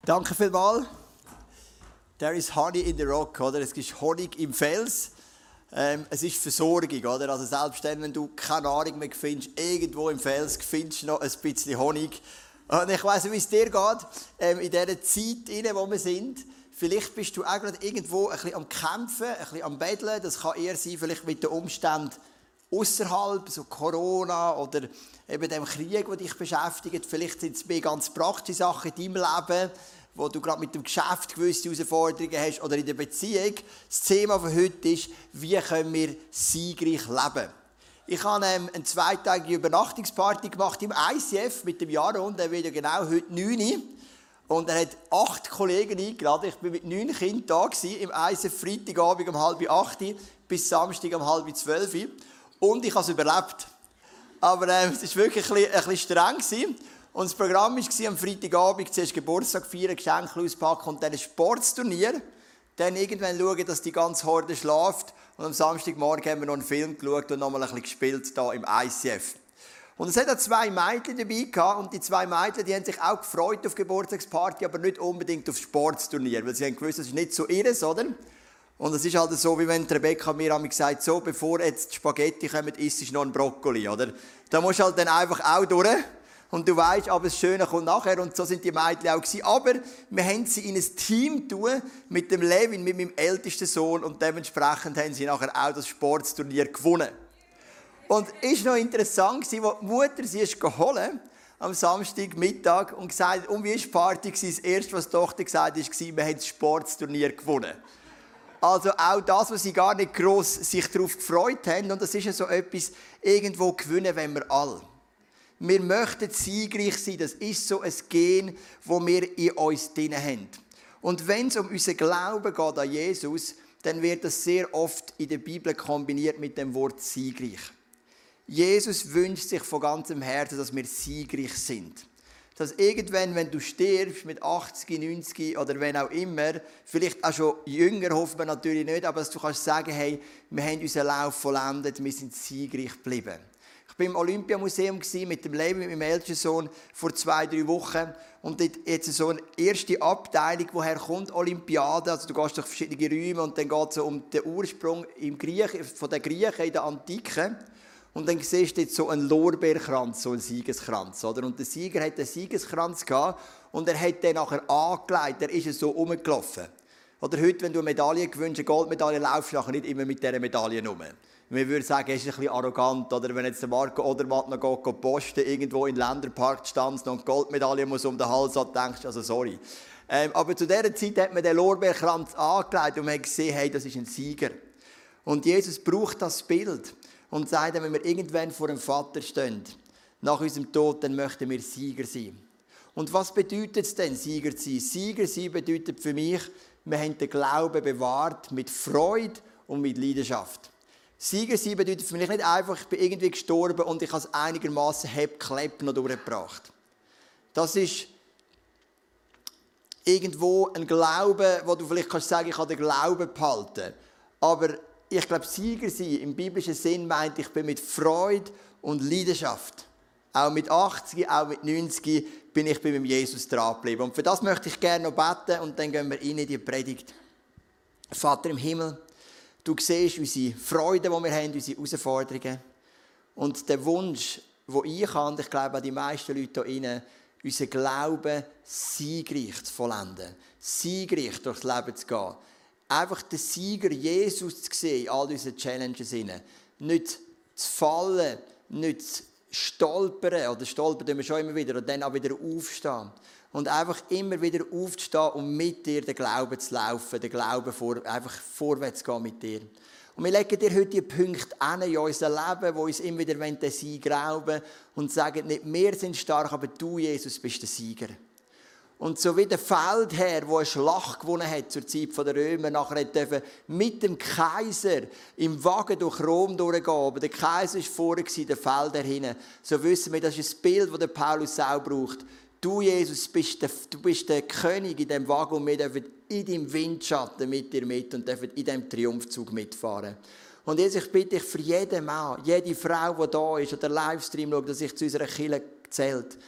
Danke vielmals. There is honey in the rock, oder? Es ist Honig im Fels. Es ist Versorgung, oder? Also selbst dann, wenn du keine Nahrung mehr findest, irgendwo im Fels findest du noch ein bisschen Honig. Und ich weiss nicht, wie es dir geht, in dieser Zeit, in der wir sind. Vielleicht bist du auch gerade irgendwo ein bisschen am Kämpfen, ein bisschen am Betteln. Das kann eher sein, vielleicht mit den Umständen außerhalb, so Corona oder eben dem Krieg, der dich beschäftigt. Vielleicht sind es mehr ganz praktische Sachen in deinem Leben, wo du gerade mit dem Geschäft gewisse Herausforderungen hast oder in der Beziehung. Das Thema von heute ist, wie können wir siegreich leben? Ich habe eine zweitägige Übernachtungsparty gemacht im ICF mit dem Jaron, der wird ja genau heute 9 Uhr. Und er hat 8 Kollegen eingeladen. Ich war mit 9 Kindern da im ICF, Freitagabend um 7:30 bis Samstag um 11:30. Und ich habe es überlebt. Aber es war wirklich ein bisschen streng. Und das Programm war am Freitagabend, zuerst Geburtstag feiern, Geschenke auspacken und dann ein Sportsturnier. Dann irgendwann schauen, dass die ganze Horde schläft. Und am Samstagmorgen haben wir noch einen Film geschaut und noch mal ein bisschen gespielt hier im ICF. Und es hat auch 2 Mädchen dabei gehabt. Und die 2 Mädchen, die haben sich auch gefreut auf die Geburtstagsparty, aber nicht unbedingt auf das Sportsturnier. Weil sie haben gewusst, das ist nicht so ihres, oder? Und es ist halt so, wie wenn Rebecca mir gesagt hat, so, bevor jetzt die Spaghetti kommen, isst du noch einen Brokkoli, oder? Da musst du halt dann einfach auch durch. Und du weißt, aber das Schöne kommt nachher. Und so sind die Mädchen auch gewesen. Aber wir haben sie in ein Team tun mit dem Levin, mit meinem ältesten Sohn. Und dementsprechend haben sie nachher auch das Sportsturnier gewonnen. Und es war noch interessant, als die Mutter sie ist geholt am Samstagmittag und gesagt, wie war die Party? Das Erste, was die Tochter gesagt hat, war, wir haben das Sportsturnier gewonnen. Also auch das, was sie gar nicht gross sich darauf gefreut haben. Und das ist ja so etwas, irgendwo gewinnen wenn wir alle. Wir möchten siegreich sein. Das ist so ein Gen, das wir in uns drin haben. Und wenn es um unseren Glauben geht an Jesus, dann wird das sehr oft in der Bibel kombiniert mit dem Wort siegreich. Jesus wünscht sich von ganzem Herzen, dass wir siegreich sind. Dass irgendwann, wenn du stirbst, mit 80, 90 oder wenn auch immer, vielleicht auch schon jünger, hoffen wir natürlich nicht, aber dass du kannst sagen, hey, wir haben unseren Lauf vollendet, wir sind siegreich geblieben. Ich war im Olympiamuseum mit dem Levi, mit meinem ältesten Sohn, vor 2-3 Wochen. Und dort jetzt so eine erste Abteilung, woher kommt Olympiade. Also du gehst durch verschiedene Räume und dann geht es um den Ursprung von den Griechen in der Antike. Und dann siehst du jetzt so einen Lorbeerkranz, so einen Siegeskranz. Oder? Und der Sieger hat einen Siegeskranz gehabt und er hat den nachher angelegt, er ist so rumgelaufen. Oder heute, wenn du eine Medaille gewünscht, eine Goldmedaille, laufst du nachher nicht immer mit dieser Medaille rum. Wir würden sagen, es ist ein bisschen arrogant. Oder wenn jetzt der Marco Odermatt noch geht posten, irgendwo in den Länderpark stand und die Goldmedaille muss um den Hals hat, denkst du, also sorry. Aber zu dieser Zeit hat man den Lorbeerkranz angelegt und man hat gesehen, hey, das ist ein Sieger. Und Jesus braucht das Bild. Und sagt, wenn wir irgendwann vor dem Vater stehen, nach unserem Tod, dann möchten wir Sieger sein. Und was bedeutet es denn, Sieger zu sein? Sieger sein bedeutet für mich, wir haben den Glauben bewahrt mit Freude und mit Leidenschaft. Sieger sein bedeutet für mich nicht einfach, ich bin irgendwie gestorben und ich habe es einigermaßen Klepp noch durchgebracht. Das ist irgendwo ein Glaube, wo du vielleicht kannst sagen, ich habe den Glauben behalten. Aber ich glaube, Sieger sein im biblischen Sinn meint, ich bin mit Freude und Leidenschaft. Auch mit 80, auch mit 90 bin ich bei meinem Jesus dran geblieben. Und für das möchte ich gerne noch beten und dann gehen wir rein in die Predigt. Vater im Himmel, du siehst unsere Freude, die wir haben, unsere Herausforderungen. Und der Wunsch, den ich habe, und ich glaube auch die meisten Leute hier drin, unseren Glauben siegreich zu vollenden. Siegreich durchs Leben zu gehen. Einfach den Sieger Jesus zu sehen in all unseren Challenges. Nicht zu fallen, nicht zu stolpern. Oder stolpern tun wir schon immer wieder. Und dann auch wieder aufstehen. Und einfach immer wieder aufzustehen und mit dir den Glauben zu laufen. Den Glauben einfach vorwärts zu gehen mit dir. Und wir legen dir heute die Punkte an in unser Leben, wo uns immer wieder den Sieg rauben und sagen, nicht wir sind stark, aber du, Jesus, bist der Sieger. Und so wie der Feldherr, der eine Schlacht gewonnen hat zur Zeit der Römer, nachher durfte mit dem Kaiser im Wagen durch Rom durchgehen. Aber der Kaiser war vorne, der Feldherr hinten. So wissen wir, das ist ein Bild, das der Paulus auch braucht. Du, Jesus, du bist der König in diesem Wagen und wir dürfen in deinem Windschatten mit dir mit und dürfen in diesem Triumphzug mitfahren. Und Jesus, ich bitte dich für jeden Mann, jede Frau, die da ist oder Livestream schaut, dass sich zu unserer Kirche zählt.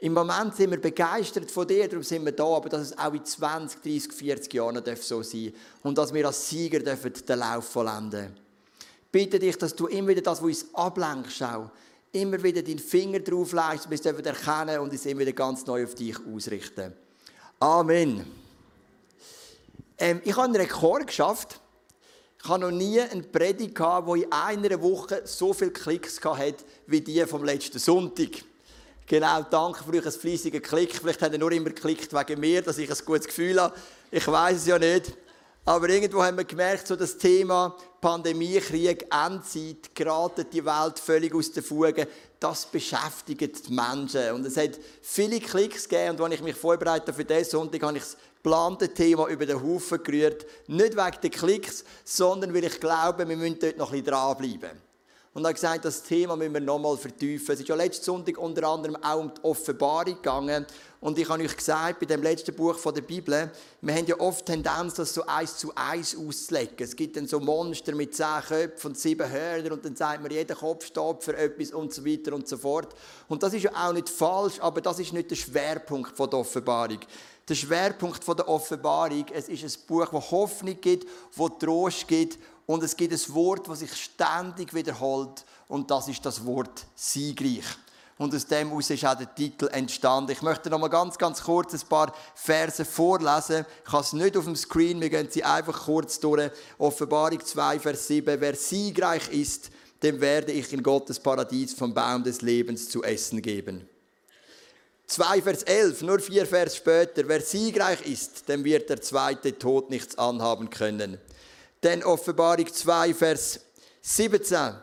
Im Moment sind wir begeistert von dir, darum sind wir da, aber dass es auch in 20, 30, 40 Jahren noch so sein darf. Und dass wir als Sieger den Lauf vollenden. Bitte dich, dass du immer wieder das, was uns ablenkst, immer wieder deinen Finger drauf legst, bis wir erkennen und uns immer wieder ganz neu auf dich ausrichten. Amen. Ich habe einen Rekord geschafft. Ich habe noch nie eine Predigt gehabt, die in einer Woche so viele Klicks hatte, wie die vom letzten Sonntag. Genau, danke für euch einen fleissigen Klick. Vielleicht habt ihr nur immer geklickt wegen mir, dass ich ein gutes Gefühl habe. Ich weiss es ja nicht. Aber irgendwo haben wir gemerkt, so das Thema Pandemie, Krieg, Endzeit, geraten die Welt völlig aus den Fugen, das beschäftigt die Menschen. Und es hat viele Klicks gegeben. Und als ich mich vorbereitet habe für diesen Sonntag, habe ich das geplante Thema über den Haufen gerührt. Nicht wegen der Klicks, sondern weil ich glaube, wir müssen dort noch ein bisschen dranbleiben. Und er hat gesagt, das Thema müssen wir noch einmal vertiefen. Es ist ja letzten Sonntag unter anderem auch um die Offenbarung gegangen. Und ich habe euch gesagt, bei dem letzten Buch der Bibel, wir haben ja oft Tendenz, das so 1:1 auszulegen. Es gibt dann so Monster mit 10 Köpfen und 7 Hörnern und dann sagt man, jeder Kopf steht für etwas und so weiter und so fort. Und das ist ja auch nicht falsch, aber das ist nicht der Schwerpunkt der Offenbarung. Der Schwerpunkt der Offenbarung, es ist ein Buch, das Hoffnung gibt, das Trost gibt und es gibt ein Wort, das sich ständig wiederholt und das ist das Wort siegreich. Und aus dem heraus ist auch der Titel entstanden. Ich möchte noch mal ganz kurz ein paar Verse vorlesen. Ich habe es nicht auf dem Screen, wir gehen sie einfach kurz durch. Offenbarung 2, Vers 7. Wer siegreich ist, dem werde ich in Gottes Paradies vom Baum des Lebens zu essen geben. 2, Vers 11, nur 4 Vers später. Wer siegreich ist, dem wird der zweite Tod nichts anhaben können. Denn Offenbarung 2, Vers 17.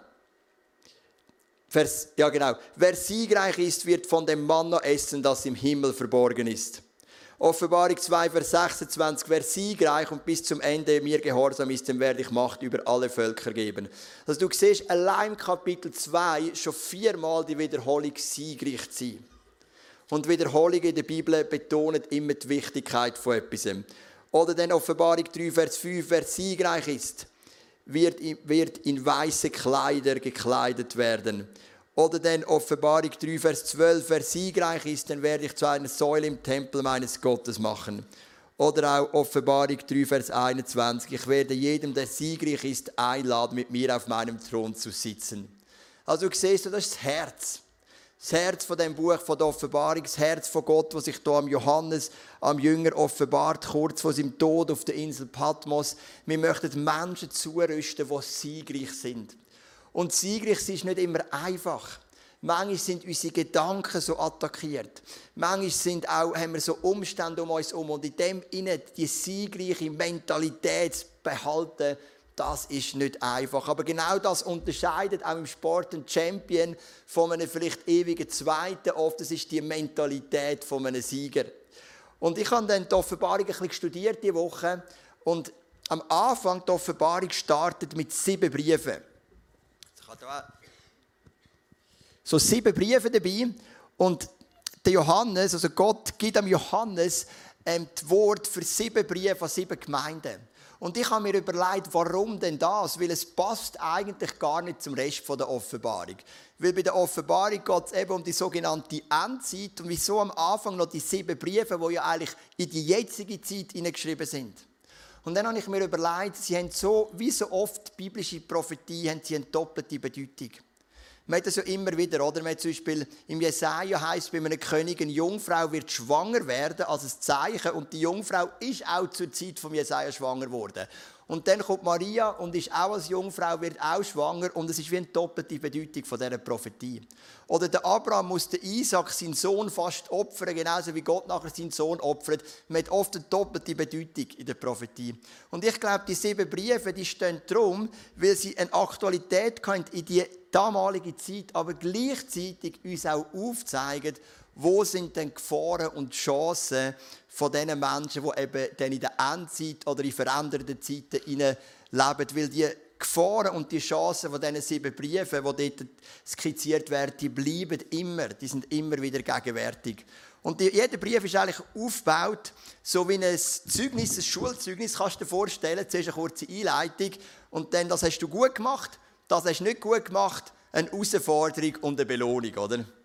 Wer siegreich ist, wird von dem Manna essen, das im Himmel verborgen ist. Offenbarung 2, Vers 26. Wer siegreich und bis zum Ende mir gehorsam ist, dem werde ich Macht über alle Völker geben. Also du siehst allein Kapitel 2 schon 4-mal die Wiederholung siegreich zu sein. Und Wiederholungen in der Bibel betonen immer die Wichtigkeit von etwas. Oder dann Offenbarung 3, Vers 5. Wer siegreich ist, wird in weiße Kleider gekleidet werden. Oder dann Offenbarung 3, Vers 12. Wer siegreich ist, dann werde ich zu einer Säule im Tempel meines Gottes machen. Oder auch Offenbarung 3, Vers 21. Ich werde jedem, der siegreich ist, einladen, mit mir auf meinem Thron zu sitzen. Also du siehst, das ist das Herz. Das Herz von dem Buch von der Offenbarung, das Herz von Gott, das sich hier am Johannes, am Jünger offenbart, kurz vor seinem Tod auf der Insel Patmos. Wir möchten Menschen zurüsten, die siegreich sind. Und siegreich ist nicht immer einfach. Manchmal sind unsere Gedanken so attackiert. Manchmal haben wir so Umstände um uns herum. Und in dem innen die siegreiche Mentalität zu behalten, das ist nicht einfach. Aber genau das unterscheidet auch im Sport einen Champion von einem vielleicht ewigen Zweiten. Oft das ist die Mentalität von einem Sieger. Und ich habe dann die Offenbarung ein bisschen studiert diese Woche. Und am Anfang die Offenbarung startet mit 7 Briefen. Ich habe da so 7 Briefe dabei. Und der Johannes, also Gott gibt am Johannes das Wort für 7 Briefe an 7 Gemeinden. Und ich habe mir überlegt, warum denn das? Weil es passt eigentlich gar nicht zum Rest der Offenbarung. Weil bei der Offenbarung geht es eben um die sogenannte Endzeit. Und wieso am Anfang noch die 7 Briefe, die ja eigentlich in die jetzige Zeit hineingeschrieben sind. Und dann habe ich mir überlegt, sie haben so, wie so oft biblische Prophetie, haben sie eine doppelte Bedeutung. Man hat das ja immer wieder, oder? Man hat zum Beispiel im Jesaja heisst es, bei einer Königin, eine Jungfrau wird schwanger werden als ein Zeichen. Und die Jungfrau ist auch zur Zeit von Jesaja schwanger geworden. Und dann kommt Maria und ist auch als Jungfrau, wird auch schwanger. Und es ist wie eine doppelte Bedeutung von dieser Prophetie. Oder der Abraham muss den Isaac, seinen Sohn, fast opfern, genauso wie Gott nachher seinen Sohn opfert. Man hat oft eine doppelte Bedeutung in der Prophetie. Und ich glaube, die 7 Briefe, die stehen darum, weil sie eine Aktualität haben in die damalige Zeit, aber gleichzeitig uns auch aufzeigen, wo sind denn Gefahren und Chancen von diesen Menschen, die eben dann in der Endzeit oder in veränderten Zeiten leben. Weil die Gefahren und die Chancen von diesen 7 Briefen, die dort skizziert werden, die bleiben immer, die sind immer wieder gegenwärtig. Und jeder Brief ist eigentlich aufgebaut, so wie ein Zeugnis, ein Schulzeugnis, kannst du dir vorstellen, zuerst eine kurze Einleitung und dann, das hast du gut gemacht, das hast du nicht gut gemacht, eine Herausforderung und eine Belohnung, oder?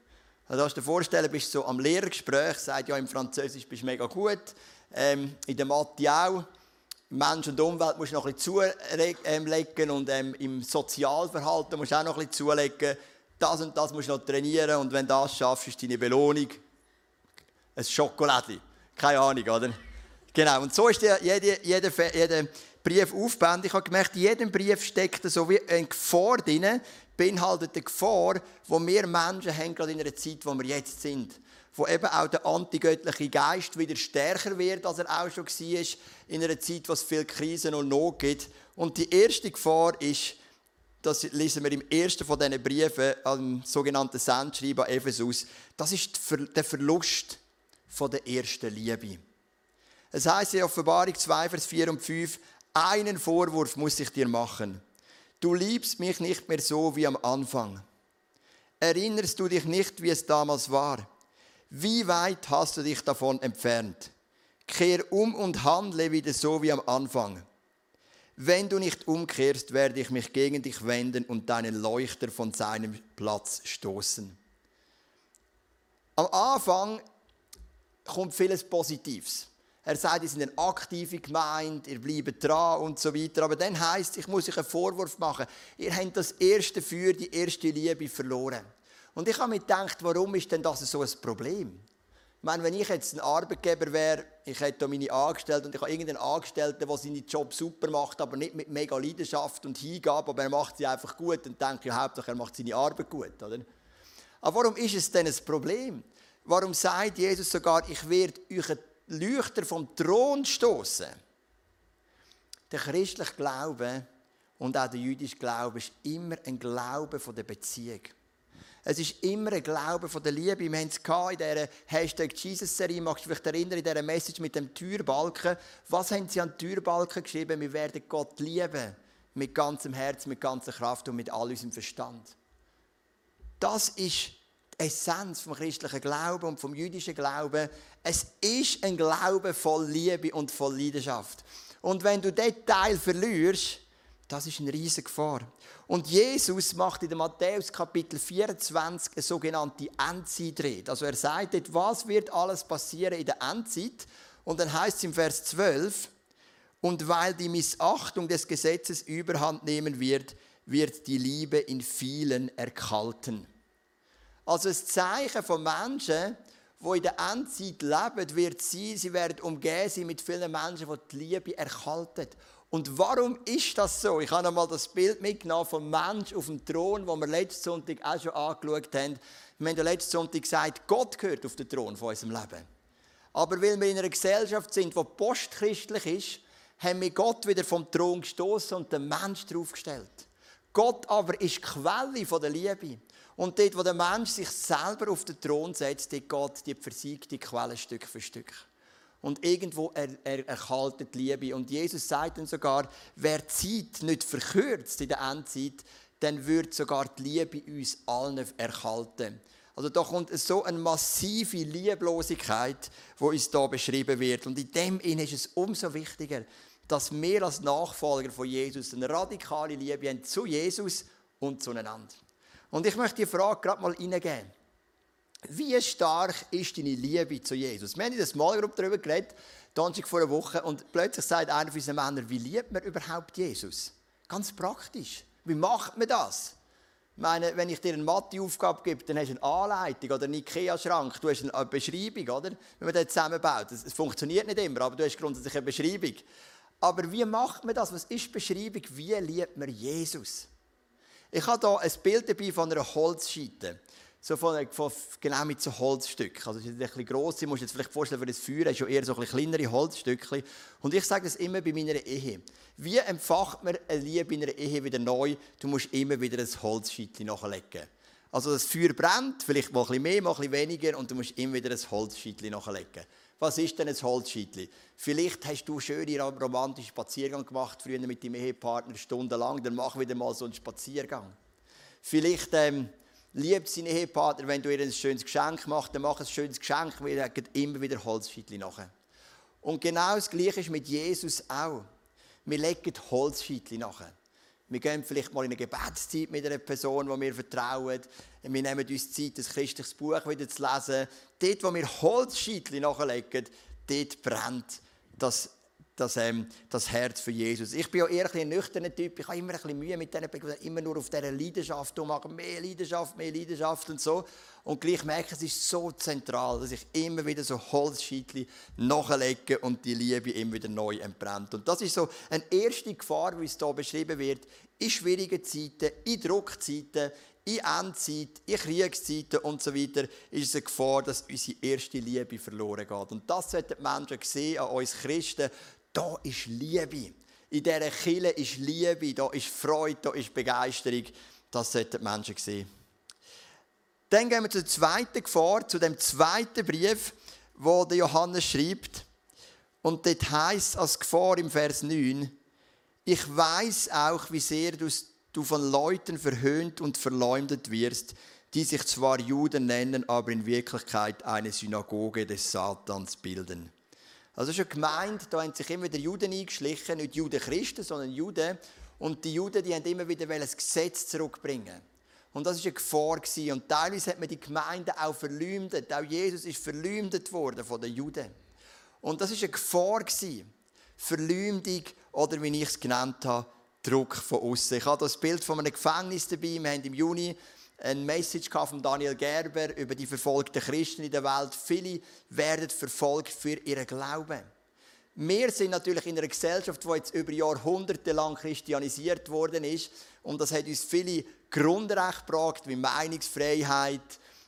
Also kannst du dir vorstellen, bist du so am Lehrergespräch, sagt ja, im Französisch bist du mega gut, in der Mathe auch. Mensch und Umwelt musst du noch ein bisschen zulegen und im Sozialverhalten musst du auch noch ein bisschen zulegen. Das und das musst du noch trainieren und wenn du das schaffst, ist deine Belohnung ein Schokolädchen. Keine Ahnung, oder? Genau, und so ist jeder Brief aufgebaut. Ich habe gemerkt, in jedem Brief steckt so wie eine Gefahr drin, beinhaltet eine Gefahr, die wir Menschen haben, gerade in einer Zeit, wo wir jetzt sind. Wo eben auch der antigöttliche Geist wieder stärker wird, als er auch schon war, in einer Zeit, wo es viele Krisen und Not gibt. Und die erste Gefahr ist, das lesen wir im ersten von diesen Briefen, am sogenannten Sendschreiben an Ephesus, das ist der Verlust von der ersten Liebe. Es heisst in Offenbarung 2, Vers 4 und 5, einen Vorwurf muss ich dir machen. Du liebst mich nicht mehr so wie am Anfang. Erinnerst du dich nicht, wie es damals war? Wie weit hast du dich davon entfernt? Kehr um und handle wieder so wie am Anfang. Wenn du nicht umkehrst, werde ich mich gegen dich wenden und deinen Leuchter von seinem Platz stoßen. Am Anfang kommt vieles Positives. Er sagt, ihr seid eine aktive Gemeinde, ihr bleibt dran und so weiter. Aber dann heisst es, ich muss euch einen Vorwurf machen. Ihr habt das erste Feuer, die erste Liebe verloren. Und ich habe mir gedacht, warum ist denn das so ein Problem? Ich meine, wenn ich jetzt ein Arbeitgeber wäre, ich hätte hier meine Angestellten und ich habe irgendeinen Angestellten, der seinen Job super macht, aber nicht mit mega Leidenschaft und Hingabe, aber er macht sie einfach gut und denke, ja, hauptsächlich er macht seine Arbeit gut. Oder? Aber warum ist es denn ein Problem? Warum sagt Jesus sogar, ich werde euch einen Leuchter vom Thron stoßen? Der christliche Glaube und auch der jüdische Glaube ist immer ein Glaube von der Beziehung. Es ist immer ein Glaube von der Liebe. Wir haben es in dieser #Jesus-Serie, magst du dich erinnern, in dieser Message mit dem Türbalken. Was haben sie an den Türbalken geschrieben? Wir werden Gott lieben. Mit ganzem Herz, mit ganzer Kraft und mit all unserem Verstand. Das ist die Essenz vom christlichen Glauben und vom jüdischen Glauben. Es ist ein Glaube voll Liebe und voll Leidenschaft. Und wenn du diesen Teil verlierst, das ist eine riesige Gefahr. Und Jesus macht in Matthäus Kapitel 24 eine sogenannte Endzeitrede. Also er sagt dort, was wird alles passieren in der Endzeit? Und dann heißt es im Vers 12, und weil die Missachtung des Gesetzes überhand nehmen wird, wird die Liebe in vielen erkalten. Also ein Zeichen von Menschen, die in der Endzeit leben, wird sein, sie werden umgeben sein mit vielen Menschen, die die Liebe erkalten. Und warum ist das so? Ich habe einmal das Bild mitgenommen vom Mensch auf dem Thron, das wir letzten Sonntag auch schon angeschaut haben. Wir haben letzten Sonntag gesagt, Gott gehört auf den Thron von unserem Leben. Aber weil wir in einer Gesellschaft sind, die postchristlich ist, haben wir Gott wieder vom Thron gestoßen und den Mensch draufgestellt. Gott aber ist die Quelle der Liebe. Und dort, wo der Mensch sich selber auf den Thron setzt, dort geht die versiegte Quelle Stück für Stück. Und irgendwo erkaltet die Liebe. Und Jesus sagt dann sogar, wer die Zeit nicht verkürzt in der Endzeit, dann wird sogar die Liebe uns allen erkalten. Also da kommt so eine massive Lieblosigkeit, die uns hier beschrieben wird. Und in dem ist es umso wichtiger, dass wir als Nachfolger von Jesus eine radikale Liebe haben zu Jesus und zueinander. Und ich möchte die Frage gerade mal hineingeben. Wie stark ist deine Liebe zu Jesus? Wir haben in der Small Group darüber geredet, Donnerstag vor einer Woche, und plötzlich sagt einer von unseren Männern, wie liebt man überhaupt Jesus? Ganz praktisch. Wie macht man das? Ich meine, wenn ich dir eine Mathe-Aufgabe gebe, dann hast du eine Anleitung oder einen Ikea-Schrank, du hast eine Beschreibung, oder? Wenn man das zusammenbaut. Es funktioniert nicht immer, aber du hast grundsätzlich eine Beschreibung. Aber wie macht man das? Was ist die Beschreibung? Wie liebt man Jesus? Ich habe hier ein Bild dabei von einer Holzscheite. So genau mit so Holzstücken. Also das ist ein bisschen gross, du musst dir jetzt vielleicht vorstellen, für das Feuer hast du eher so ein bisschen kleinere Holzstückchen. Und ich sage das immer bei meiner Ehe. Wie entfacht man eine Liebe in einer Ehe wieder neu? Du musst immer wieder ein Holzscheitchen nachlegen. Also das Feuer brennt, vielleicht mal ein bisschen mehr, mal ein bisschen weniger, und du musst immer wieder ein Holzscheitchen nachlegen. Was ist denn ein Holzscheitchen? Vielleicht hast du schöne romantischen Spaziergang gemacht, früher mit deinem Ehepartner stundenlang, dann mach wieder mal so einen Spaziergang. Vielleicht liebt seinen Ehepartner, wenn du ihr ein schönes Geschenk machst, dann mach ein schönes Geschenk, weil er geht immer wieder Holzscheitchen nachher. Und genau das Gleiche ist mit Jesus auch. Wir legen Holzscheitchen nachher. Wir gehen vielleicht mal in eine Gebetszeit mit einer Person, die wir vertrauen. Wir nehmen uns Zeit, ein christliches Buch wieder zu lesen. Dort, wo wir Holzscheitchen nachlegen, dort brennt das Herz für Jesus. Ich bin ja eher ein nüchterner Typ. Ich habe immer ein bisschen Mühe mit diesen Begriffen, immer nur auf dieser Leidenschaft machen. Mehr Leidenschaft und so. Und gleich merke ich, es ist so zentral, dass ich immer wieder so Holzscheitchen nachlege und die Liebe immer wieder neu entbrennt. Und das ist so eine erste Gefahr, wie es hier beschrieben wird. In schwierigen Zeiten, in Druckzeiten, in Endzeit, in Kriegszeiten und so weiter ist es eine Gefahr, dass unsere erste Liebe verloren geht. Und das sollten die Menschen sehen an uns Christen. Da ist Liebe. In dieser Kirche ist Liebe, da ist Freude, da ist Begeisterung. Das sollten die Menschen sehen. Dann gehen wir zur zweiten Gefahr, zu dem zweiten Brief, wo der Johannes schreibt. Und dort heisst als Gefahr im Vers 9, ich weiss auch, wie sehr du von Leuten verhöhnt und verleumdet wirst, die sich zwar Juden nennen, aber in Wirklichkeit eine Synagoge des Satans bilden. Also schon gemeint, da haben sich immer wieder Juden eingeschlichen, nicht Juden Christen, sondern Juden. Und die Juden, die haben immer wieder das Gesetz zurückbringen. Und das war eine Gefahr. Und teilweise hat man die Gemeinde auch verleumdet. Auch Jesus ist verleumdet worden von den Juden. Und das war eine Gefahr. Verleumdung oder, wie ich es genannt habe, Druck von außen. Ich habe das Bild von einem Gefängnis dabei. Wir haben im Juni eine Message von Daniel Gerber über die verfolgten Christen in der Welt. Viele werden verfolgt für ihren Glauben. Wir sind natürlich in einer Gesellschaft, die jetzt über Jahrhunderte lang christianisiert worden ist. Und das hat uns viele Grundrechte gebracht, wie Meinungsfreiheit,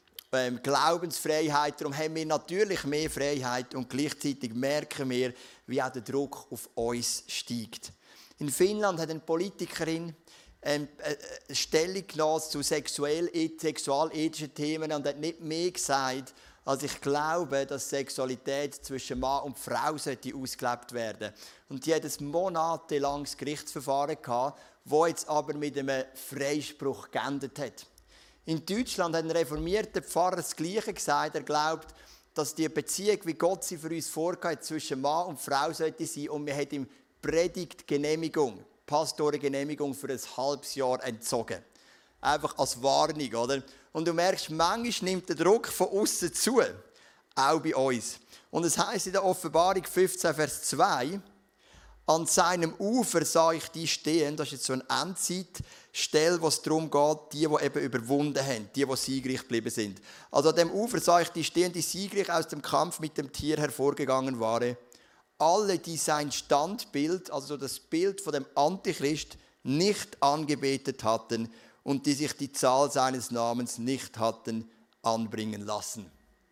Glaubensfreiheit. Darum haben wir natürlich mehr Freiheit und gleichzeitig merken wir, wie auch der Druck auf uns steigt. In Finnland hat eine Politikerin eine Stellung genommen zu sexualethischen Themen und hat nicht mehr gesagt, als ich glaube, dass Sexualität zwischen Mann und Frau sollte ausgelebt werden. Und die hat ein monatelanges Gerichtsverfahren gehabt, das jetzt aber mit einem Freispruch geendet hat. In Deutschland hat ein reformierter Pfarrer das Gleiche gesagt. Er glaubt, dass die Beziehung, wie Gott sie für uns vorgeht, zwischen Mann und Frau sollte sein. Und wir haben ihm Predigtgenehmigung, Pastorengenehmigung für ein halbes Jahr entzogen. Einfach als Warnung, oder? Und du merkst, manchmal nimmt der Druck von außen zu, auch bei uns. Und es heisst in der Offenbarung 15, Vers 2, an seinem Ufer sah ich die stehen, das ist jetzt so eine Endzeitstelle, wo es darum geht, die eben überwunden haben, die siegreich geblieben sind. Also an dem Ufer sah ich die stehen, die siegreich aus dem Kampf mit dem Tier hervorgegangen waren. Alle, die sein Standbild, also das Bild von dem Antichrist, nicht angebetet hatten und die sich die Zahl seines Namens nicht hatten anbringen lassen.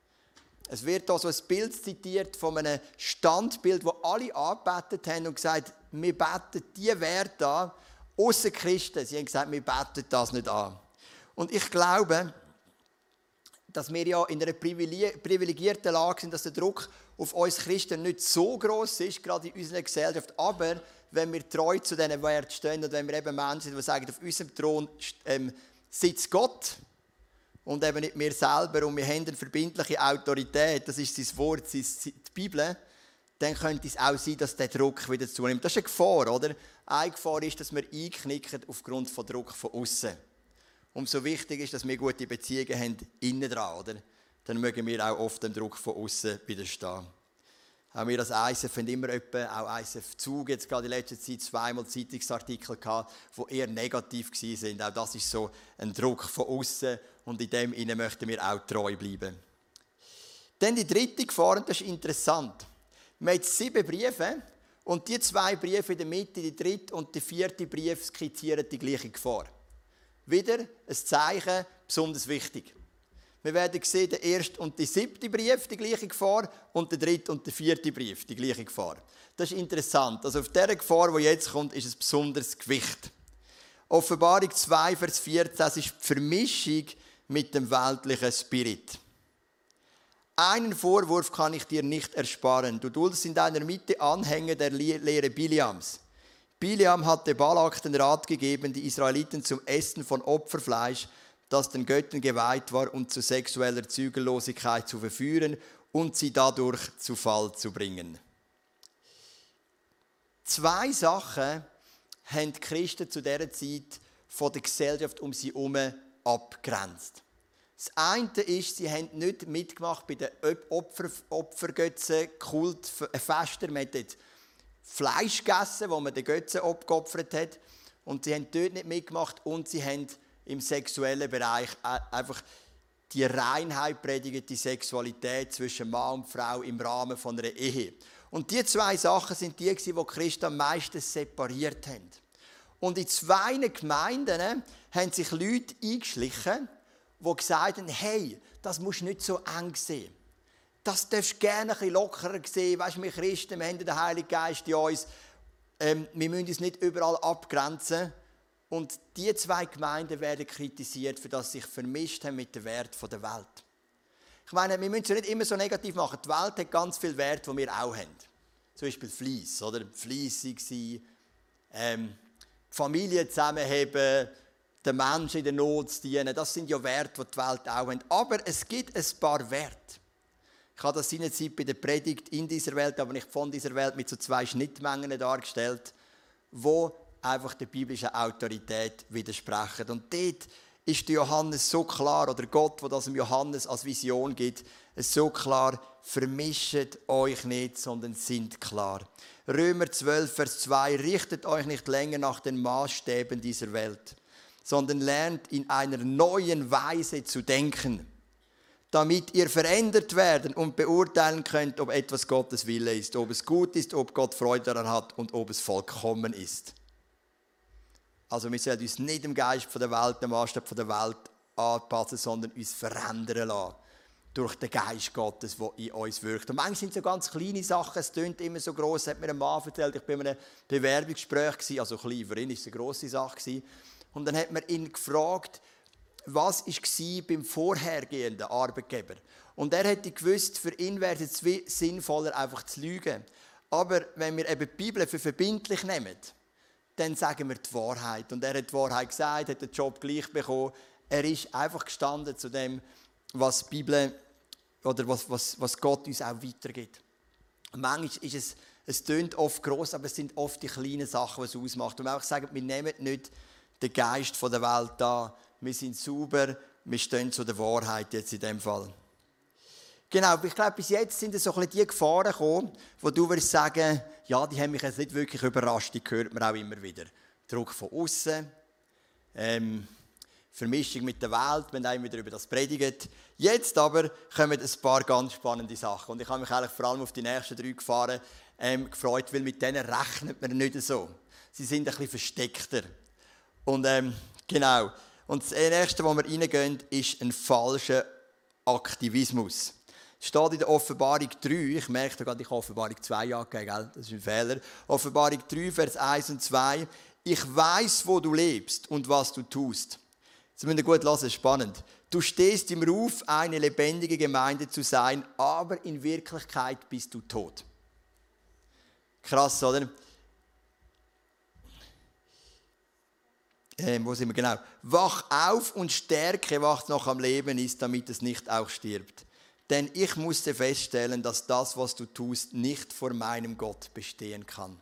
Es wird hier so ein Bild zitiert von einem Standbild, wo alle angebetet haben und gesagt, wir beten die Werte an, ausser Christen. Sie haben gesagt, wir beten das nicht an. Und ich glaube, dass wir ja in einer privilegierten Lage sind, dass der Druck auf uns Christen nicht so gross ist, gerade in unserer Gesellschaft. Aber wenn wir treu zu diesen Werten stehen und wenn wir eben Menschen sind, die sagen, auf unserem Thron sitzt Gott und eben nicht wir selber und wir haben eine verbindliche Autorität, das ist sein Wort, die Bibel, dann könnte es auch sein, dass der Druck wieder zunimmt. Das ist eine Gefahr, oder? Eine Gefahr ist, dass wir einknicken aufgrund von Druck von außen. Umso wichtiger ist, dass wir gute Beziehungen haben innen dran, oder? Dann mögen wir auch oft dem Druck von außen widerstehen. Auch wir als ISF haben immer auch ISF Zug, jetzt gerade in letzter Zeit zweimal Zeitungsartikel gehabt, die eher negativ waren. Auch das ist so ein Druck von außen und in dem Innen möchten wir auch treu bleiben. Dann die dritte Gefahr, und das ist interessant. Wir haben 7 Briefe und die 2 Briefe in der Mitte, die dritte und der vierte Brief, skizzieren die gleiche Gefahr. Wieder ein Zeichen, besonders wichtig. Wir werden sehen, der 1. und der 7. Brief, die gleiche Gefahr, und der 3. und der 4. Brief, die gleiche Gefahr. Das ist interessant. Also auf dieser Gefahr, die jetzt kommt, ist es besonderes Gewicht. Offenbarung 2, Vers 14, das ist die Vermischung mit dem weltlichen Spirit. Einen Vorwurf kann ich dir nicht ersparen. Du duldest in deiner Mitte Anhänger der Lehre Biliams. Biliam hatte Balak den Rat gegeben, die Israeliten zum Essen von Opferfleisch, das den Göttern geweiht war, und zu sexueller Zügellosigkeit zu verführen und sie dadurch zu Fall zu bringen. 2 Sachen haben die Christen zu dieser Zeit von der Gesellschaft um sie herum abgegrenzt. Das eine ist, sie haben nicht mitgemacht bei den Opfergötzen, Festen. Man hat dort Fleisch gegessen, wo man den Götzen abgeopfert hat. Und sie haben dort nicht mitgemacht und sie haben im sexuellen Bereich einfach die Reinheit predigt, die Sexualität zwischen Mann und Frau im Rahmen von einer Ehe. Und die zwei Sachen sind die Christen am meisten separiert haben. Und in 2 Gemeinden haben sich Leute eingeschlichen, die gesagt haben, hey, das musst du nicht so eng sehen. Das darfst du gerne ein bisschen lockerer sehen. Weisst du, wir Christen, wir haben den Heiligen Geist in uns. Wir müssen uns nicht überall abgrenzen. Und die 2 Gemeinden werden kritisiert, für das sie sich vermischt haben mit dem Wert der Welt. Ich meine, wir müssen es ja nicht immer so negativ machen. Die Welt hat ganz viel Wert, die wir auch haben. Zum Beispiel Fleiss, oder? Fleissig sein, Familie zusammenheben, den Menschen in der Not zu dienen. Das sind ja Werte, die die Welt auch hat. Aber es gibt ein paar Werte. Ich habe das seinerzeit bei der Predigt in dieser Welt, aber nicht von dieser Welt, mit so 2 Schnittmengen dargestellt, die einfach der biblischen Autorität widersprechen. Und dort ist der Johannes so klar, oder Gott, der das dem Johannes als Vision gibt, so klar: vermischt euch nicht, sondern sind klar. Römer 12, Vers 2: richtet euch nicht länger nach den Maßstäben dieser Welt, sondern lernt in einer neuen Weise zu denken, damit ihr verändert werden und beurteilen könnt, ob etwas Gottes Wille ist, ob es gut ist, ob Gott Freude daran hat und ob es vollkommen ist. Also wir sollen uns nicht dem Geist der Welt, dem Maßstab der Welt anpassen, sondern uns verändern lassen durch den Geist Gottes, der in uns wirkt. Und manchmal sind es so ganz kleine Sachen, es tönt immer so gross. Hat mir ein Mann erzählt, ich war in einem Bewerbungsgespräch, also klein, für ihn war es eine grosse Sache. Und dann hat man ihn gefragt, was war beim vorhergehenden Arbeitgeber. Und er hätte gewusst, für ihn wäre es sinnvoller, einfach zu lügen. Aber wenn wir eben die Bibel für verbindlich nehmen, dann sagen wir die Wahrheit. Und er hat die Wahrheit gesagt, hat den Job gleich bekommen. Er ist einfach gestanden zu dem, was die Bibel oder was Gott uns auch weitergibt. Manchmal ist es tönt oft gross, aber es sind oft die kleinen Sachen, die es ausmacht. Und wir auch sagen, wir nehmen nicht den Geist der Welt an. Wir sind sauber, wir stehen zu der Wahrheit jetzt in dem Fall. Genau, ich glaube, bis jetzt sind so ein bisschen die Gefahren gekommen, wo du würdest sagen, ja, die haben mich jetzt nicht wirklich überrascht, die hört man auch immer wieder. Druck von außen, Vermischung mit der Welt, wenn einer wieder über das predigt. Jetzt aber kommen ein paar ganz spannende Sachen. Und ich habe mich eigentlich vor allem auf die nächsten 3 Gefahren gefreut, weil mit denen rechnet man nicht so. Sie sind ein bisschen versteckter. Und genau. Und das Erste, wo wir reingehen, ist ein falscher Aktivismus. Es steht in der Offenbarung 3, ich merke gerade, ich habe Offenbarung 2 angegeben, gell? Das ist ein Fehler. Offenbarung 3, Vers 1 und 2. Ich weiss, wo du lebst und was du tust. Jetzt müsst ihr gut hören, spannend. Du stehst im Ruf, eine lebendige Gemeinde zu sein, aber in Wirklichkeit bist du tot. Krass, oder? Wo sind wir genau? Wach auf und stärke, was noch am Leben ist, damit es nicht auch stirbt. Denn ich musste feststellen, dass das, was du tust, nicht vor meinem Gott bestehen kann.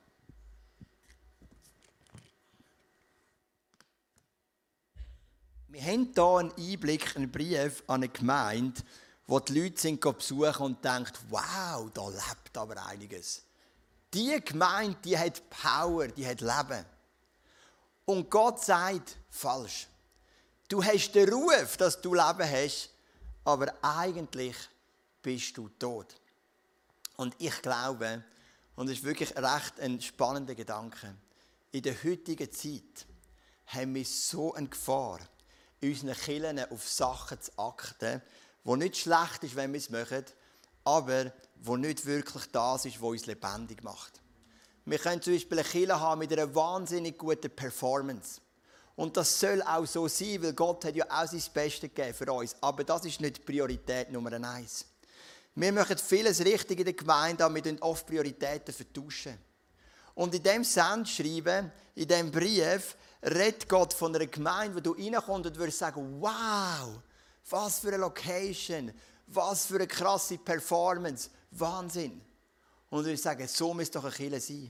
Wir haben hier einen Einblick, einen Brief an eine Gemeinde, wo die Leute sind besuchen und denken, wow, da lebt aber einiges. Diese Gemeinde, die hat Power, die hat Leben. Und Gott sagt, falsch. Du hast den Ruf, dass du Leben hast, aber eigentlich bist du tot. Und ich glaube, und es ist wirklich recht ein spannender Gedanke, in der heutigen Zeit haben wir so eine Gefahr, in unseren Kirchen auf Sachen zu achten, die nicht schlecht ist, wenn wir es machen, aber die nicht wirklich das ist, was uns lebendig macht. Wir können zum Beispiel eine Kirche haben mit einer wahnsinnig guten Performance. Und das soll auch so sein, weil Gott hat ja auch sein Bestes gegeben für uns. Aber das ist nicht Priorität Nummer 1. Wir machen vieles richtig in der Gemeinde, aber wir tauschen oft Prioritäten vertauschen. Und in diesem Sendschreiben, in diesem Brief, redet Gott von einer Gemeinde, wo du reinkommst und würdest sagen, wow, was für eine Location, was für eine krasse Performance, Wahnsinn. Und ich würde sagen, so muss doch eine Kirche sein.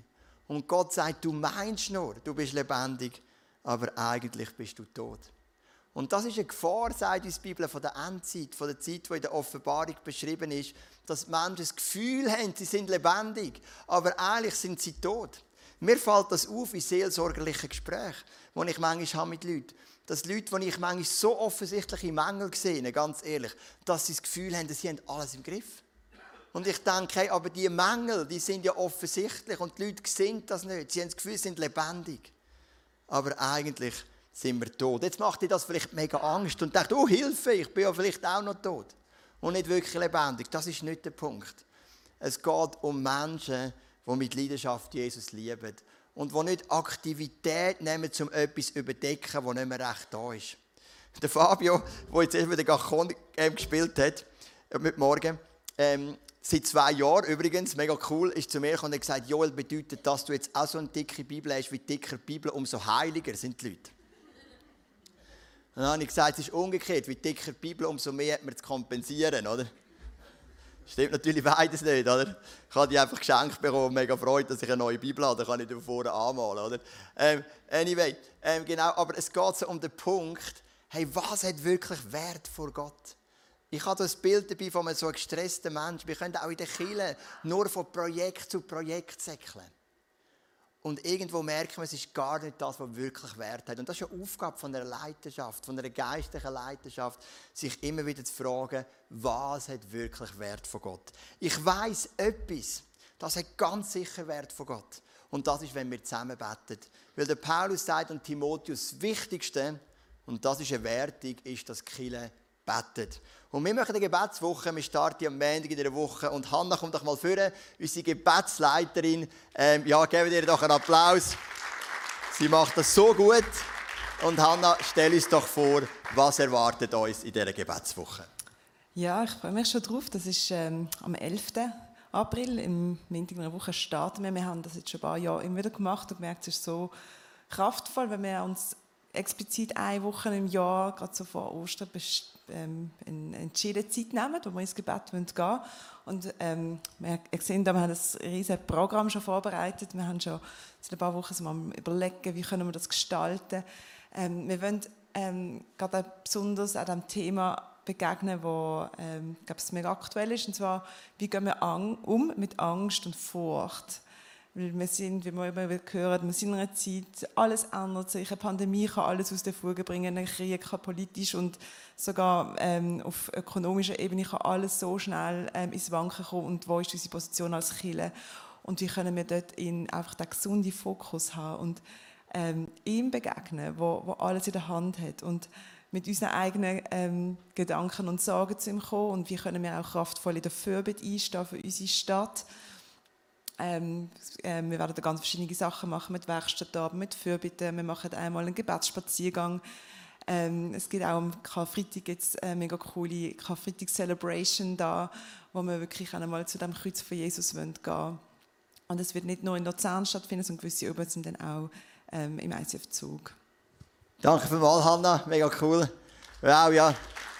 Und Gott sagt, du meinst nur, du bist lebendig, aber eigentlich bist du tot. Und das ist eine Gefahr, sagt uns die Bibel, von der Endzeit, von der Zeit, die in der Offenbarung beschrieben ist, dass die Menschen das Gefühl haben, sie sind lebendig, aber eigentlich sind sie tot. Mir fällt das auf in seelsorgerlichen Gesprächen, die ich manchmal habe mit Leuten. Dass Leute, die ich manchmal so offensichtliche Mängel sehe, ganz ehrlich, dass sie das Gefühl haben, sie haben alles im Griff. Und ich denke, hey, aber die Mängel, die sind ja offensichtlich und die Leute sehen das nicht. Sie haben das Gefühl, sie sind lebendig. Aber eigentlich sind wir tot. Jetzt macht dir das vielleicht mega Angst und denkt, oh Hilfe, ich bin ja vielleicht auch noch tot. Und nicht wirklich lebendig. Das ist nicht der Punkt. Es geht um Menschen, die mit Leidenschaft Jesus lieben. Und die nicht Aktivität nehmen, um etwas zu überdecken, das nicht mehr recht da ist. Der Fabio, der jetzt eben den Gachon gespielt hat, heute Morgen, seit 2 Jahren übrigens, mega cool, ist zu mir gekommen und hat gesagt, Joel, bedeutet, dass du jetzt auch so eine dicke Bibel hast, wie dicker die Bibel, umso heiliger sind die Leute. Und dann habe ich gesagt, es ist umgekehrt, wie dicker die Bibel, umso mehr hat man zu kompensieren, oder? Stimmt natürlich beides nicht, oder? Ich habe die einfach geschenkt bekommen, mega Freude, dass ich eine neue Bibel habe, da kann ich die vorne anmalen, oder? Anyway, genau, aber es geht so um den Punkt, hey, was hat wirklich Wert vor Gott? Ich habe das Bild dabei von einem so gestressten Menschen. Wir können auch in der Kirche nur von Projekt zu Projekt säckeln. Und irgendwo merken wir, es ist gar nicht das, was wirklich Wert hat. Und das ist eine Aufgabe von einer Leiterschaft, von einer geistlichen Leiterschaft, sich immer wieder zu fragen, was hat wirklich Wert von Gott. Ich weiss etwas, das hat ganz sicher Wert von Gott. Und das ist, wenn wir zusammen beten. Weil der Paulus sagt und Timotheus, das Wichtigste, und das ist eine Wertung, ist, dass die Kirche betet. Und wir machen eine Gebetswoche, wir starten am Montag in der Woche und Hannah, kommt doch mal vor, unsere Gebetsleiterin. Ja, geben ihr doch einen Applaus. Sie macht das so gut. Und Hannah, stell uns doch vor, was erwartet uns in dieser Gebetswoche? Ja, ich freue mich schon drauf. Das ist am 11. April, im Montag in der Woche starten wir. Wir haben das jetzt schon ein paar Jahre immer wieder gemacht und gemerkt, es ist so kraftvoll, wenn wir uns explizit 1 Woche im Jahr, gerade so vor Ostern, eine entschiedene Zeit nehmen, wo wir ins Gebet gehen wollen. Und wir sehen, wir haben ein riesiges Programm schon vorbereitet. Wir haben schon seit ein paar Wochen so mal überlegen, wie können wir das gestalten. Wir wollen gerade auch besonders an diesem Thema begegnen, das mega aktuell ist. Und zwar, wie gehen wir um mit Angst und Furcht? Weil wir sind, wie wir immer wieder hören, wir sind in einer Zeit, alles ändert sich. Eine Pandemie kann alles aus der Fuge bringen, ein Krieg kann politisch und sogar auf ökonomischer Ebene kann alles so schnell ins Wanken kommen. Und wo ist unsere Position als Kirche? Und wie können wir dort einfach den gesunden Fokus haben und ihm begegnen, wo alles in der Hand hat und mit unseren eigenen Gedanken und Sorgen zu ihm kommen und wie können wir auch kraftvoll in der Fürbitte einstehen für unsere Stadt. Wir werden da ganz verschiedene Sachen machen mit Werkstattabend, mit Fürbitten. Wir machen einmal einen Gebetsspaziergang. Es gibt auch am Karfreitag jetzt eine mega coole Karfreitag-Celebration da, wo wir wirklich einmal zu dem Kreuz von Jesus gehen wollen. Und es wird nicht nur in Luzern stattfinden, sondern gewisse Übungen sind dann auch im ICF-Zug. Danke vielmals, Hannah. Mega cool. Wow, ja.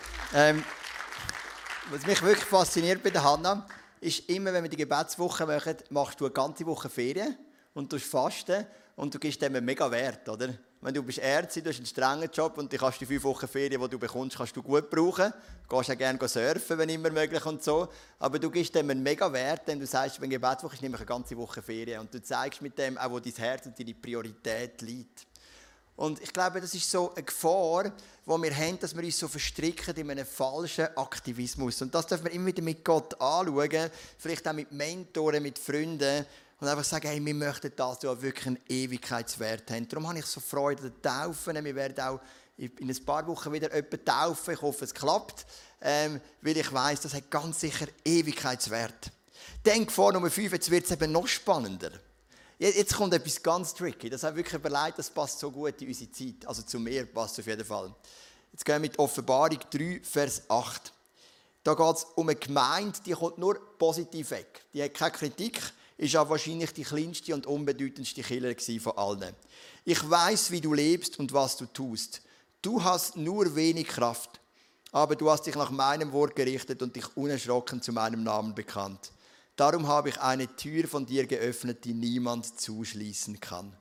Was mich wirklich fasziniert bei der Hannah, ist immer, wenn wir die Gebetswoche machen, machst du eine ganze Woche Ferien und du fasten und du gibst dem einen mega Wert, oder? Wenn du bist Ärztin, du hast einen strengen Job und du kannst die 5 Wochen Ferien, die du bekommst, kannst du gut brauchen. Du gehst auch gerne surfen, wenn immer möglich und so. Aber du gibst dem einen mega Wert, denn du sagst, wenn Gebetswoche ist, nehme ich eine ganze Woche Ferien. Und du zeigst mit dem auch, wo dein Herz und deine Priorität liegt. Und ich glaube, das ist so eine Gefahr, die wir haben, dass wir uns so verstricken in einem falschen Aktivismus. Und das dürfen wir immer wieder mit Gott anschauen, vielleicht auch mit Mentoren, mit Freunden und einfach sagen, hey, wir möchten das wirklich einen Ewigkeitswert haben. Darum habe ich so Freude an Taufen. Wir werden auch in ein paar Wochen wieder jemanden taufen. Ich hoffe, es klappt, weil ich weiss, das hat ganz sicher Ewigkeitswert. Denk vor Nummer 5, jetzt wird es eben noch spannender. Jetzt kommt etwas ganz tricky. Das habe ich wirklich überlegt, das passt so gut in unsere Zeit. Also zu mir passt es auf jeden Fall. Jetzt gehen wir mit Offenbarung 3, Vers 8. Da geht es um eine Gemeinde, die kommt nur positiv weg. Die hat keine Kritik, ist auch wahrscheinlich die kleinste und unbedeutendste Kirche von allen. Ich weiss, wie du lebst und was du tust. Du hast nur wenig Kraft, aber du hast dich nach meinem Wort gerichtet und dich unerschrocken zu meinem Namen bekannt. Darum habe ich eine Tür von dir geöffnet, die niemand zuschließen kann.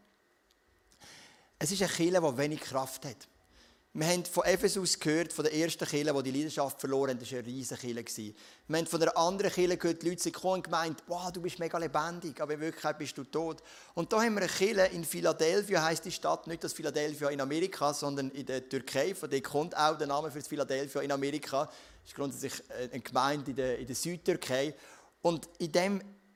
Es ist eine Kirche, die wenig Kraft hat. Wir haben von Ephesus gehört, von der ersten Kirche, die die Leidenschaft verloren haben. Das war eine riesige Kirche. Wir haben von einer anderen Kirche gehört, die Leute sind gekommen und gemeint, wow, du bist mega lebendig, aber in Wirklichkeit bist du tot. Und da haben wir eine Kirche in Philadelphia, heisst die Stadt, nicht das Philadelphia in Amerika, sondern in der Türkei. Von der kommt auch der Name für das Philadelphia in Amerika. Das ist grundsätzlich eine Gemeinde in der Südtürkei. Und das war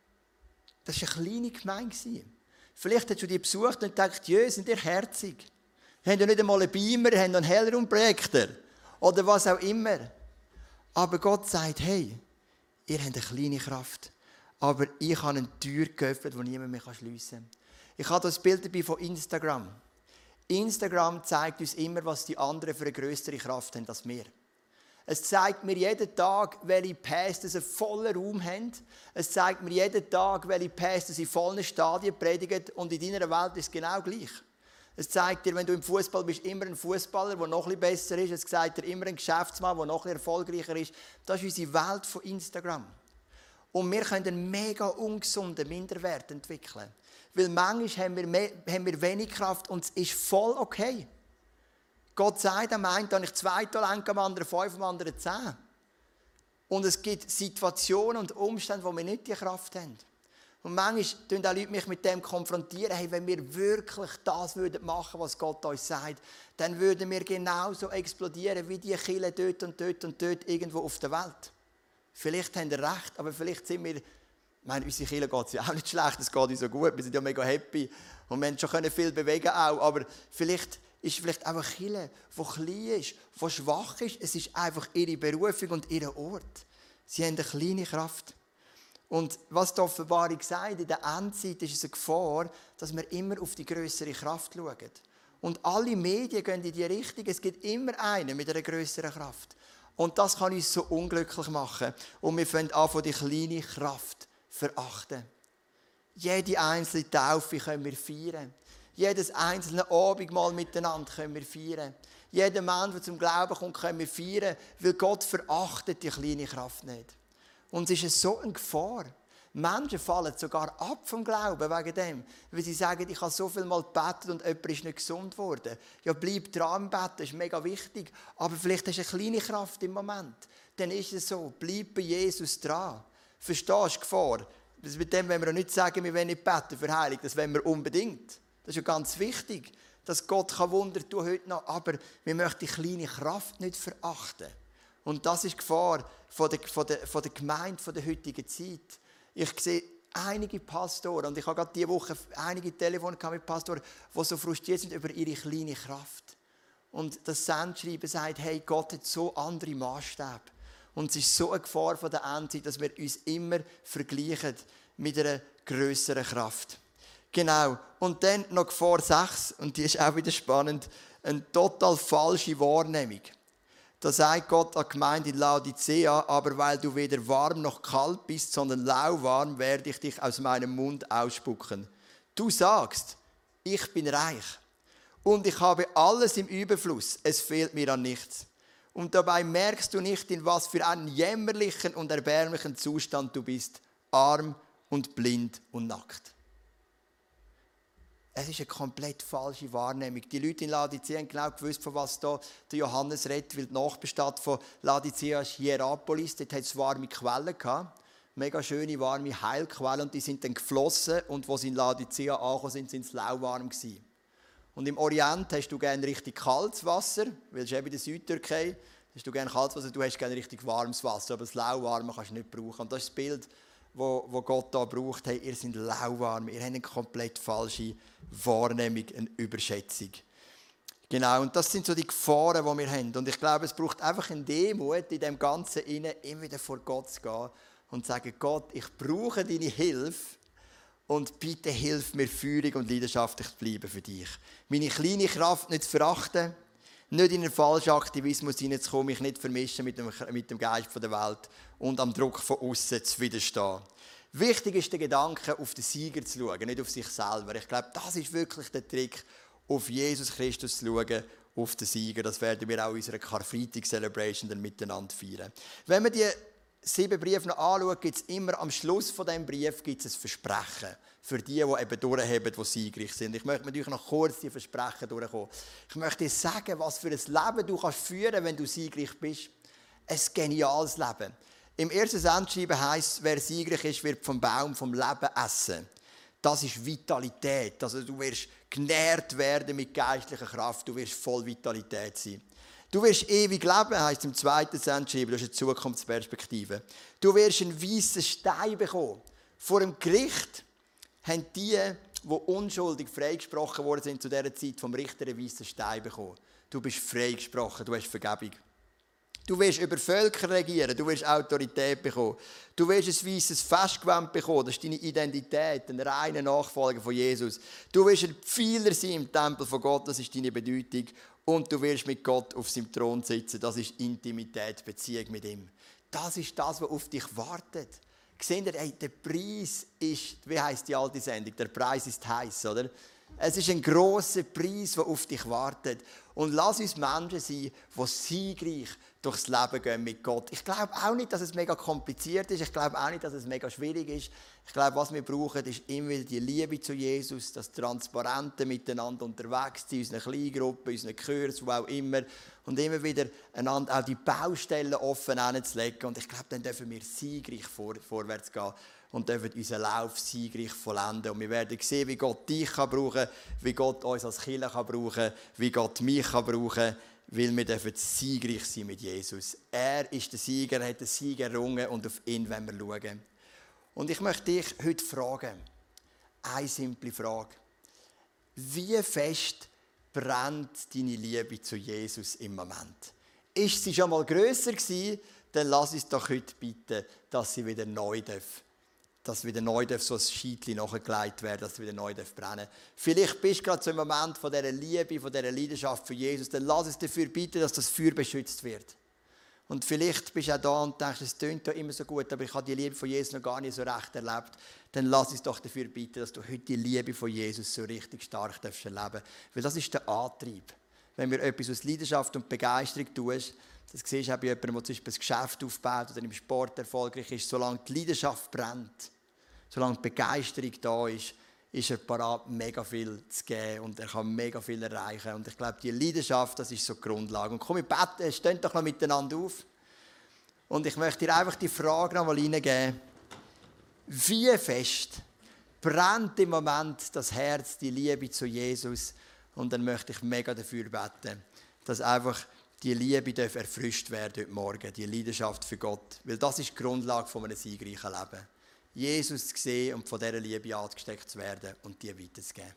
eine kleine Gemeinde. Vielleicht hast du die besucht und gedacht, jö, sind ihr herzig. Ihr habt ja nicht einmal einen Beamer, ihr habt einen Hellraumprojektor. Oder was auch immer. Aber Gott sagt, hey, ihr habt eine kleine Kraft. Aber ich habe eine Tür geöffnet, die niemand mehr schliessen kann. Ich habe das Bild dabei von Instagram. Instagram zeigt uns immer, was die anderen für eine grössere Kraft haben als wir. Es zeigt mir jeden Tag, welche Pastors einen vollen Raum haben. Es zeigt mir jeden Tag, welche Pastors in vollen Stadien predigen. Und in deiner Welt ist es genau gleich. Es zeigt dir, wenn du im Fußball bist, immer ein Fußballer, der noch ein bisschen besser ist. Es zeigt dir immer einen Geschäftsmann, der noch ein bisschen erfolgreicher ist. Das ist unsere Welt von Instagram. Und wir können einen mega ungesunden Minderwert entwickeln. Weil manchmal haben wir wenig Kraft und es ist voll okay. Gott sagt, am einen habe ich 2 Talente, am anderen 5, am anderen 10. Und es gibt Situationen und Umstände, wo wir nicht die Kraft haben. Und manchmal konfrontieren auch Leute mich mit dem konfrontieren, hey, wenn wir wirklich das machen würden, was Gott uns sagt, dann würden wir genauso explodieren wie die Kirche dort und dort und dort irgendwo auf der Welt. Vielleicht haben wir recht, aber vielleicht sind wir, unsere Kirche geht es ja auch nicht schlecht, es geht uns so gut, wir sind ja mega happy und wir haben schon viel bewegen auch, aber vielleicht ist auch eine Kirche, die klein ist, die schwach ist. Es ist einfach ihre Berufung und ihr Ort. Sie haben eine kleine Kraft. Und was die Offenbarung sagt, in der Endzeit ist es eine Gefahr, dass wir immer auf die grössere Kraft schauen. Und alle Medien gehen in die Richtung. Es gibt immer einen mit einer grösseren Kraft. Und das kann uns so unglücklich machen. Und wir fangen an, die kleine Kraft verachten. Jede einzelne Taufe können wir feiern. Jedes einzelne Abendmahl miteinander können wir feiern. Jeden Mann, der zum Glauben kommt, können wir feiern, weil Gott verachtet die kleine Kraft nicht. Und es ist so eine Gefahr. Menschen fallen sogar ab vom Glauben wegen dem, weil sie sagen, ich habe so viel Mal gebetet und jemand ist nicht gesund geworden. Ja, bleib dran im Beten, das ist mega wichtig. Aber vielleicht hast du eine kleine Kraft im Moment. Dann ist es so, bleib bei Jesus dran. Verstehst du die Gefahr? Mit dem wollen wir nicht sagen, wir wollen nicht beten für Heilung, das wollen wir unbedingt. Das ist ja ganz wichtig, dass Gott Wunder tun heute noch, aber wir möchten die kleine Kraft nicht verachten. Und das ist die Gefahr von der Gemeinde von der heutigen Zeit. Ich sehe einige Pastoren, und ich habe gerade diese Woche einige Telefone mit Pastoren, die so frustriert sind über ihre kleine Kraft. Und das Sendschreiben sagt, hey, Gott hat so andere Maßstäbe. Und es ist so eine Gefahr von der Endzeit, dass wir uns immer vergleichen mit einer grösseren Kraft. Genau. Und dann noch Gefahr 6, und die ist auch wieder spannend, eine total falsche Wahrnehmung. Da sagt Gott an die Gemeinde in Laodicea, aber weil du weder warm noch kalt bist, sondern lauwarm, werde ich dich aus meinem Mund ausspucken. Du sagst, ich bin reich und ich habe alles im Überfluss, es fehlt mir an nichts. Und dabei merkst du nicht, in was für einen jämmerlichen und erbärmlichen Zustand du bist, arm und blind und nackt. Es ist eine komplett falsche Wahrnehmung. Die Leute in Laodicea haben genau gewusst, von was da der Johannes redet, weil die Nachbarstadt von Laodicea ist Hierapolis. Dort hat es warme Quellen gehabt. Mega schöne, warme Heilquellen. Und die sind dann geflossen. Und als sie in Laodicea angekommen sind, sind sie lauwarm gewesen. Und im Orient hast du gerne richtig kaltes Wasser, weil es eben in der Südtürkei hast du gerne kaltes Wasser, du hast gerne richtig warmes Wasser, aber das Lauwarme kannst du nicht brauchen. Und das ist das Bild, wo Gott da braucht. Hey, ihr seid lauwarm, ihr habt eine komplett falsche Wahrnehmung, eine Überschätzung. Genau, und das sind so die Gefahren, die wir haben. Und ich glaube, es braucht einfach eine Demut in dem Ganzen innen, immer wieder vor Gott zu gehen und zu sagen, Gott, ich brauche deine Hilfe und bitte hilf mir, feurig und leidenschaftlich zu bleiben für dich. Meine kleine Kraft nicht zu verachten, nicht in einen falschen Aktivismus hineinzukommen, mich nicht vermischen mit dem Geist der Welt und am Druck von außen zu widerstehen. Wichtig ist der Gedanke, auf den Sieger zu schauen, nicht auf sich selber. Ich glaube, das ist wirklich der Trick, auf Jesus Christus zu schauen, auf den Sieger. Das werden wir auch in unserer Karfreitag-Celebration dann miteinander feiern. Wenn wir die 7 Briefe noch anschauen, gibt es immer am Schluss von diesem Brief ein Versprechen für die eben durchheben, die siegreich sind. Ich möchte natürlich noch kurz die Versprechen durchkommen. Ich möchte dir sagen, was für ein Leben du kannst führen, wenn du siegreich bist. Ein geniales Leben. Im ersten Sendschreiben heisst es, wer siegreich ist, wird vom Baum vom Leben essen. Das ist Vitalität. Also du wirst genährt werden mit geistlicher Kraft. Du wirst voll Vitalität sein. Du wirst ewig leben, heisst im zweiten Sendschreiben. Du hast eine Zukunftsperspektive. Du wirst einen weißen Stein bekommen. Vor dem Gericht haben die unschuldig freigesprochen worden sind, zu dieser Zeit vom Richter einen weißen Stein bekommen. Du bist freigesprochen, du hast Vergebung. Du wirst über Völker regieren, du wirst Autorität bekommen. Du wirst ein weißes Festgewand bekommen, das ist deine Identität, ein reiner Nachfolger von Jesus. Du wirst ein Pfeiler sein im Tempel von Gott, das ist deine Bedeutung. Und du wirst mit Gott auf seinem Thron sitzen, das ist Intimität, Beziehung mit ihm. Das ist das, was auf dich wartet. Seht ihr, der Preis ist, wie heisst die alte Sendung, der Preis ist heiß, oder? Es ist ein grosser Preis, der auf dich wartet. Und lass uns Menschen sein, die siegreich durchs Leben gehen mit Gott. Ich glaube auch nicht, dass es mega kompliziert ist. Ich glaube auch nicht, dass es mega schwierig ist. Ich glaube, was wir brauchen, ist immer wieder die Liebe zu Jesus, das transparente Miteinander unterwegs sein, in unseren Kleingruppen, in unseren Kursen, wo auch immer. Und immer wieder einander auch die Baustellen offen hinzulegen. Und ich glaube, dann dürfen wir siegreich vorwärts gehen und dürfen unseren Lauf siegreich vollenden. Und wir werden sehen, wie Gott dich brauchen kann, wie Gott uns als Kirche brauchen kann, wie Gott mich brauchen kann, weil wir dürfen siegreich sein mit Jesus. Er ist der Sieger, er hat den Sieg errungen und auf ihn wollen wir schauen. Und ich möchte dich heute fragen, eine simple Frage. Wie fest brennt deine Liebe zu Jesus im Moment? Ist sie schon mal grösser gewesen, dann lass uns doch heute bitten, dass sie wieder neu darf. Dass wieder neu so ein Scheitchen nachgelegt werden, dass sie wieder neu brennen darf. Vielleicht bist du gerade so im Moment von dieser Liebe, von dieser Leidenschaft für Jesus, dann lass uns dafür bitten, dass das Feuer beschützt wird. Und vielleicht bist du auch da und denkst, es tönt ja immer so gut, aber ich habe die Liebe von Jesus noch gar nicht so recht erlebt. Dann lass uns doch dafür bitten, dass du heute die Liebe von Jesus so richtig stark erleben darfst. Weil das ist der Antrieb. Wenn wir etwas aus Leidenschaft und Begeisterung tun, das siehst du auch bei jemandem, der zum Beispiel ein Geschäft aufbaut oder im Sport erfolgreich ist, solange die Leidenschaft brennt, solange die Begeisterung da ist, ist er bereit, mega viel zu geben und er kann mega viel erreichen. Und ich glaube, die Leidenschaft, das ist so die Grundlage. Und komm, wir beten, stehen doch noch miteinander auf. Und ich möchte dir einfach die Frage noch mal reingeben. Wie fest brennt im Moment das Herz, die Liebe zu Jesus? Und dann möchte ich mega dafür beten, dass einfach die Liebe erfrischt werden heute Morgen, die Leidenschaft für Gott. Weil das ist die Grundlage von einem siegreichen Leben. Jesus zu sehen und von dieser Liebe angesteckt zu werden und die weiterzugeben.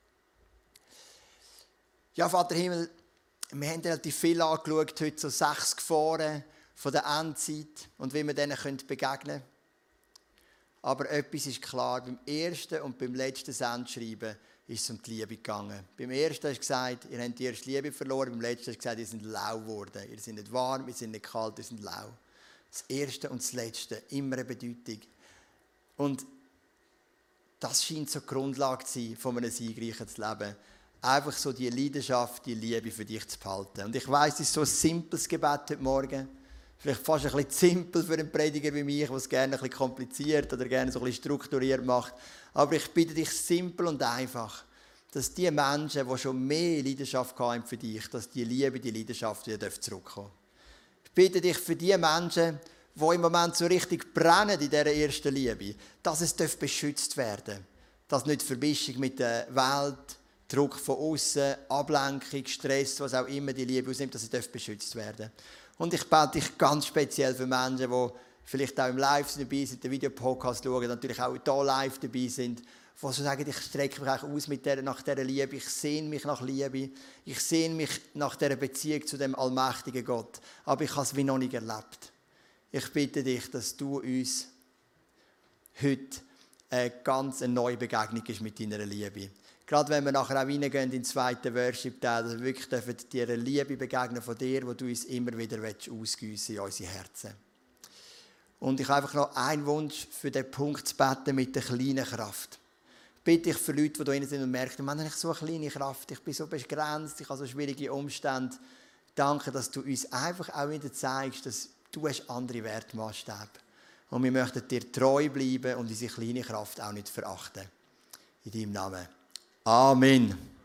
Ja, Vater Himmel, wir haben relativ viel angeschaut, heute so 6 Gefahren von der Endzeit und wie wir denen begegnen können. Aber etwas ist klar, beim ersten und beim letzten Sendschreiben ist es um die Liebe gegangen. Beim ersten hast du gesagt, ihr habt die erste Liebe verloren, beim letzten hast du gesagt, ihr seid lau geworden. Ihr seid nicht warm, ihr seid nicht kalt, ihr seid lau. Das erste und das letzte, immer eine Bedeutung. Und das scheint so die Grundlage zu sein, von einem siegreichen Leben. Einfach so die Leidenschaft, die Liebe für dich zu behalten. Und ich weiss, es ist so ein simples Gebet heute Morgen. Vielleicht fast ein bisschen simpel für einen Prediger wie mich, der es gerne ein bisschen kompliziert oder gerne so ein bisschen strukturiert macht. Aber ich bitte dich simpel und einfach, dass die Menschen, die schon mehr Leidenschaft haben für dich, dass die Liebe, die Leidenschaft wieder zurückkommen darf. Ich bitte dich für die Menschen, die im Moment so richtig brennen in dieser ersten Liebe, dass es beschützt werden darf. Dass nicht Vermischung mit der Welt, Druck von außen, Ablenkung, Stress, was auch immer die Liebe ausnimmt, dass es beschützt werden darf. Und ich bete dich ganz speziell für Menschen, die vielleicht auch im Live dabei sind, den Videopodcast schauen, natürlich auch hier live dabei sind, die so sagen, ich strecke mich aus nach dieser Liebe, ich sehne mich nach Liebe, ich sehne mich nach dieser Beziehung zu dem allmächtigen Gott, aber ich habe es wie noch nicht erlebt. Ich bitte dich, dass du uns heute eine neue Begegnung ist mit deiner Liebe. Gerade wenn wir nachher auch reingehen in den zweiten Worship-Teil, dass wir wirklich dir Liebe begegnen von dir, wo du uns immer wieder ausgießen in unsere Herzen. Und ich habe einfach noch einen Wunsch für den Punkt zu beten mit der kleinen Kraft. Bitte ich für Leute, die da drin sind und merken, man, ich so eine kleine Kraft, ich bin so begrenzt, ich habe so schwierige Umstände. Danke, dass du uns einfach auch wieder zeigst, dass du hast andere Wertmaßstäbe. Und wir möchten dir treu bleiben und unsere kleine Kraft auch nicht verachten. In deinem Namen. Amen.